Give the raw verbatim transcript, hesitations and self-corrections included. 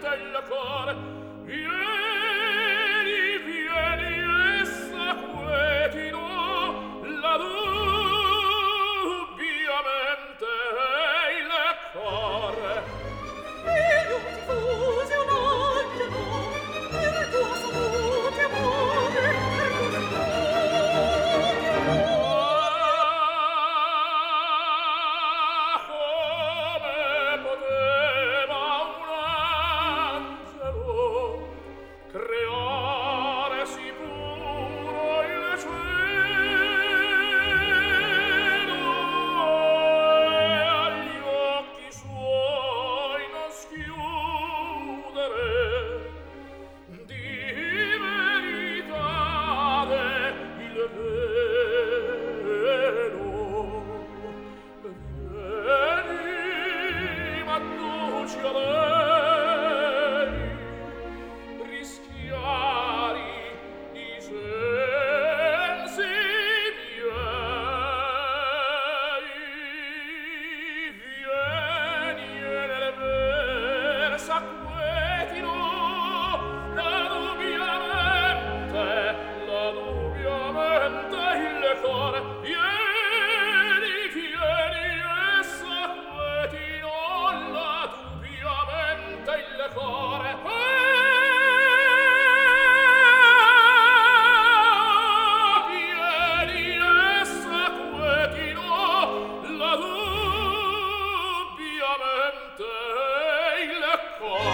il cor. Vieni, vieni, essa quetino la dubbiamente il cor. Io ti fusi un angelo, per tua salute amore, per così molti Ah, come poteva un angelo creare si puro il cielo e agli occhi suoi non schiudere di veritade il velo. Vieni, ma duci a lei rischiari i sensi miei. Vieni e nel versa quetino la dubbiamente, la dubbiamente il cor. Vieni, vieni, essa quetino la dubbiamente il core. Ah, vieni, essa quetino la dubbiamente il core.